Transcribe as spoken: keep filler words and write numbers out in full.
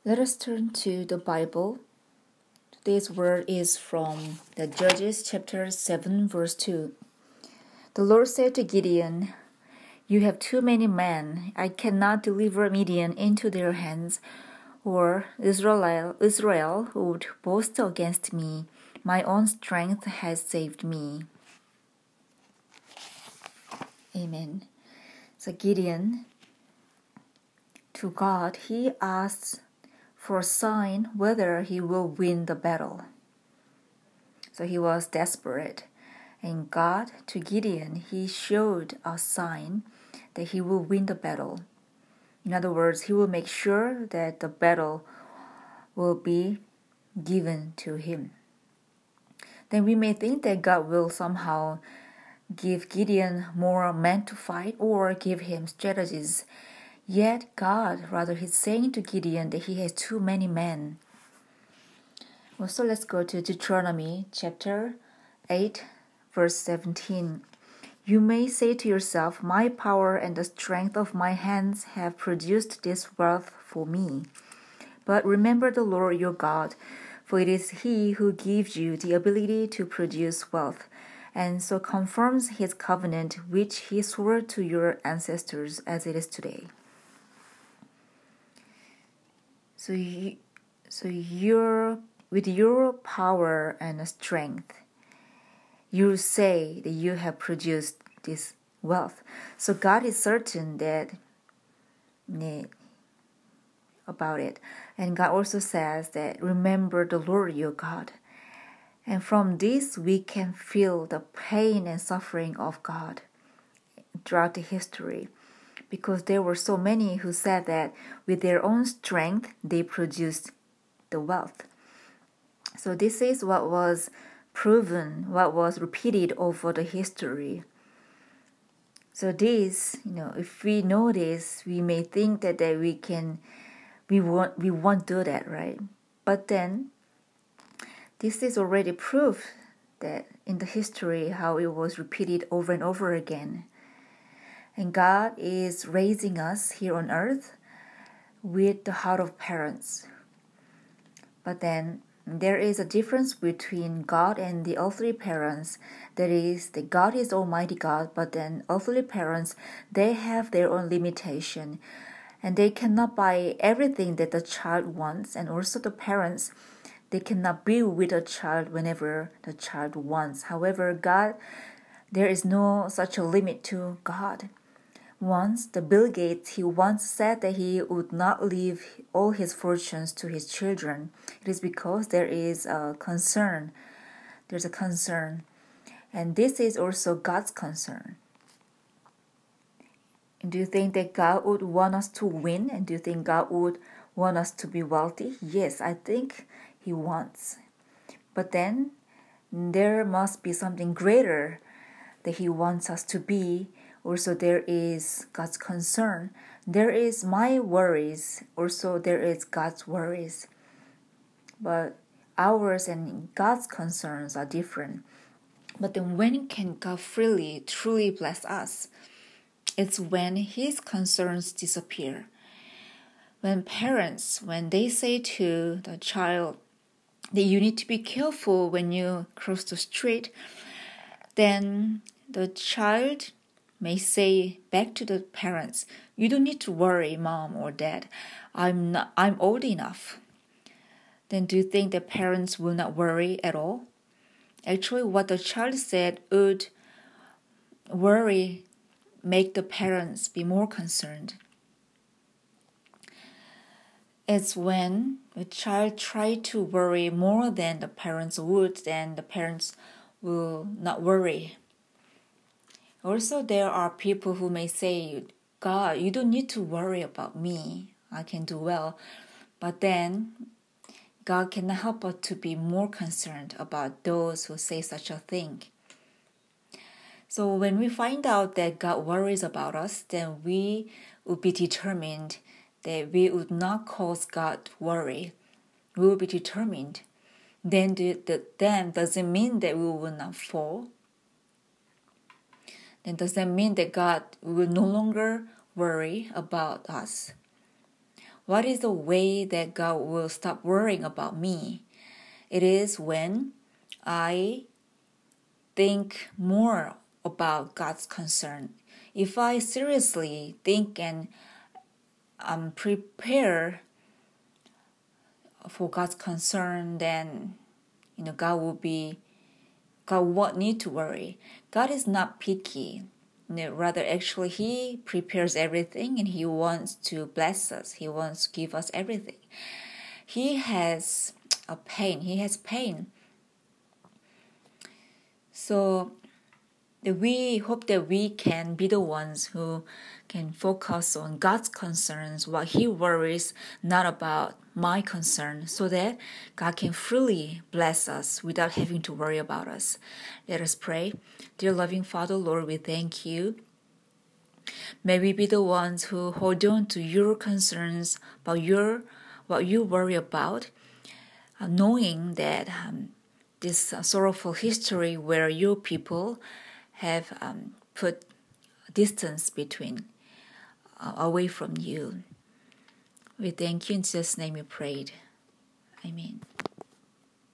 Let us turn to the Bible. Today's word is from the Judges chapter seven verse two. The Lord said to Gideon, "You have too many men. I cannot deliver Midian into their hands, or Israel, Israel would boast against me. My own strength has saved me." Amen. So Gideon, to God, he asks for a sign whether he will win the battle. So he was desperate. And God, to Gideon, he showed a sign that he will win the battle. In other words, he will make sure that the battle will be given to him. Then we may think that God will somehow give Gideon more men to fight or give him strategies. Yet God, rather, he's saying to Gideon that he has too many men. Well, so let's go to Deuteronomy chapter eight, verse seventeen. You may say to yourself, "My power and the strength of my hands have produced this wealth for me." But remember the Lord your God, for it is He who gives you the ability to produce wealth, and so confirms His covenant which He swore to your ancestors as it is today. So, you, so you're, with your power and strength, you say that you have produced this wealth. So God is certain that about it. And God also says that remember the Lord your God. And from this we can feel the pain and suffering of God throughout the history. Because there were so many who said that with their own strength they produced the wealth. So this is what was proven, what was repeated over the history. So this, you know, if we know this, we may think that, that we can, we won't, we won't do that, right? But then, this is already proof that in the history how it was repeated over and over again. And God is raising us here on earth with the heart of parents. But then there is a difference between God and the earthly parents. That is, that God is Almighty God, but then earthly parents, they have their own limitation. And they cannot buy everything that the child wants. And also the parents, they cannot be with a child whenever the child wants. However, God, there is no such a limit to God. Once, the Bill Gates, he once said that he would not leave all his fortunes to his children. It is because there is a concern. There's a concern. And this is also God's concern. And do you think that God would want us to win? And do you think God would want us to be wealthy? Yes, I think He wants. But then, there must be something greater that He wants us to be. Also, there is God's concern. There is my worries. Also, there is God's worries. But ours and God's concerns are different. But then when can God freely, truly bless us? It's when His concerns disappear. When parents, when they say to the child that you need to be careful when you cross the street, then the child may say back to the parents, "You don't need to worry, mom or dad. I'm not, I'm old enough." Then do you think the parents will not worry at all? Actually, what the child said would worry, make the parents be more concerned. It's when the child tries to worry more than the parents would, then the parents will not worry. Also, there are people who may say, "God, you don't need to worry about me. I can do well." But then, God cannot help us to be more concerned about those who say such a thing. So when we find out that God worries about us, then we will be determined that we would not cause God worry. We will be determined. Then, the, the, then does it mean that we will not fall? Then does that mean that God will no longer worry about us? What is the way that God will stop worrying about me? It is when I think more about God's concern. If I seriously think and um, prepare for God's concern, then you know God will be God won't need to worry. God is not picky. No, rather, actually, He prepares everything and He wants to bless us. He wants to give us everything. He has a pain. He has pain. So we hope that we can be the ones who can focus on God's concerns, what He worries, not about my concern, so that God can freely bless us without having to worry about us. Let us pray. Dear loving Father, Lord, we thank You. May we be the ones who hold on to Your concerns about your what You worry about, uh, knowing that um, this uh, sorrowful history where Your people have um, put distance between, uh, away from You. We thank You in Jesus' name we prayed. Amen.